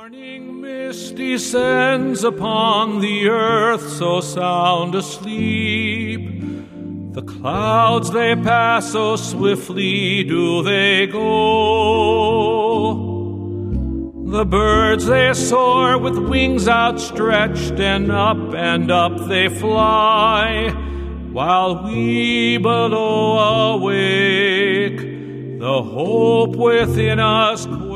Morning mist descends upon the earth, so sound asleep. The clouds they pass, so swiftly do they go. The birds they soar with wings outstretched, and up they fly, while we below awake, the hope within us